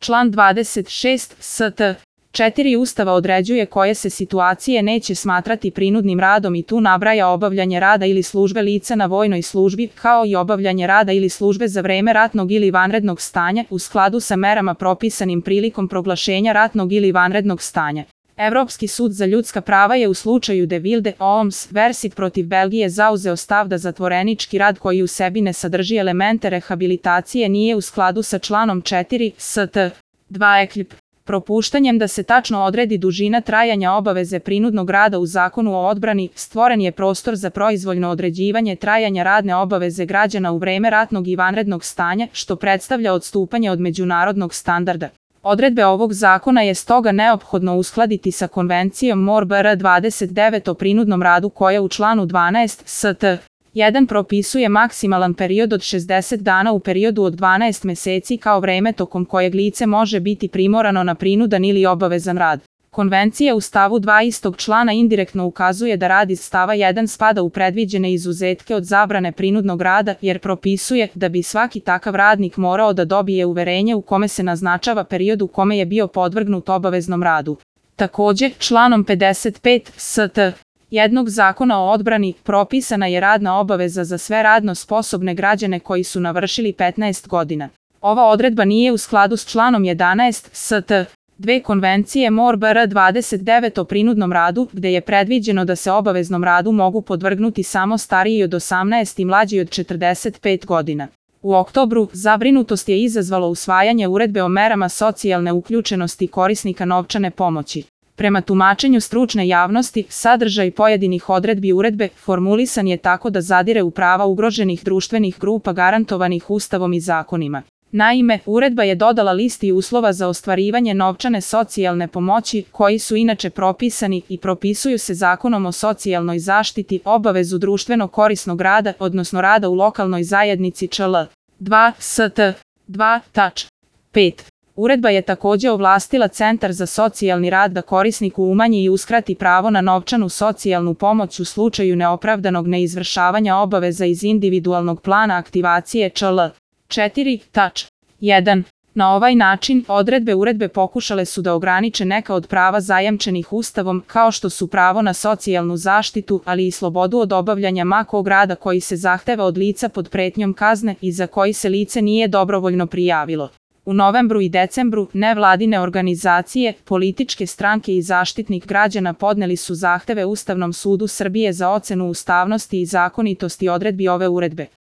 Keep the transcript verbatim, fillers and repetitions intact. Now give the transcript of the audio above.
Član dvadeset šest st. četiri Ustava određuje koje se situacije neće smatrati prinudnim radom i tu nabraja obavljanje rada ili službe lica na vojnoj službi, kao i obavljanje rada ili službe za vreme ratnog ili vanrednog stanja u skladu sa merama propisanim prilikom proglašenja ratnog ili vanrednog stanja. Evropski sud za ljudska prava je u slučaju De Wilde Ooms versi protiv Belgije zauzeo stav da zatvorenički rad koji u sebi ne sadrži elemente rehabilitacije nije u skladu sa članom četiri st. dva ekljp. Propuštanjem da se tačno odredi dužina trajanja obaveze prinudnog rada u Zakonu o odbrani, stvoren je prostor za proizvoljno određivanje trajanja radne obaveze građana u vreme ratnog i vanrednog stanja, što predstavlja odstupanje od međunarodnog standarda. Odredbe ovog zakona je stoga neophodno uskladiti sa Konvencijom M O R B R dvadeset devet o prinudnom radu koja u članu dvanaest st. jedan propisuje maksimalan period od šezdeset dana u periodu od dvanaest meseci kao vreme tokom kojeg lice može biti primorano na prinudan ili obavezan rad. Konvencija u stavu dva istog člana indirektno ukazuje da rad iz stava jedan spada u predviđene izuzetke od zabrane prinudnog rada jer propisuje da bi svaki takav radnik morao da dobije uverenje u kome se naznačava period u kome je bio podvrgnut obaveznom radu. Takođe, članom pedeset pet st. jednog Zakona o odbrani propisana je radna obaveza za sve radno sposobne građane koji su navršili petnaest godina. Ova odredba nije u skladu s članom jedanaest st. dve Konvencije M O R B R dvadeset devet o prinudnom radu, gde je predviđeno da se obaveznom radu mogu podvrgnuti samo stariji od osamnaest i mlađi od četrdeset pet godina. U oktobru zabrinutost je izazvalo usvajanje uredbe o merama socijalne uključenosti korisnika novčane pomoći. Prema tumačenju stručne javnosti, sadržaj pojedinih odredbi uredbe formulisan je tako da zadire u prava ugroženih društvenih grupa garantovanih Ustavom i zakonima. Naime, uredba je dodala listi uslova za ostvarivanje novčane socijalne pomoći, koji su inače propisani i propisuju se Zakonom o socijalnoj zaštiti, obavezu društveno korisnog rada, odnosno rada u lokalnoj zajednici čl. dva st. dva tač. pet. Uredba je takođe ovlastila Centar za socijalni rad da korisniku umanji i uskrati pravo na novčanu socijalnu pomoć u slučaju neopravdanog neizvršavanja obaveza iz individualnog plana aktivacije čl. četiri tač. jedan. Na ovaj način, odredbe uredbe pokušale su da ograniče neka od prava zajamčenih Ustavom, kao što su pravo na socijalnu zaštitu, ali i slobodu od obavljanja ma kog rada koji se zahteva od lica pod pretnjom kazne i za koji se lice nije dobrovoljno prijavilo. U novembru i decembru nevladine organizacije, političke stranke i Zaštitnik građana podneli su zahteve Ustavnom sudu Srbije za ocenu ustavnosti i zakonitosti odredbi ove uredbe.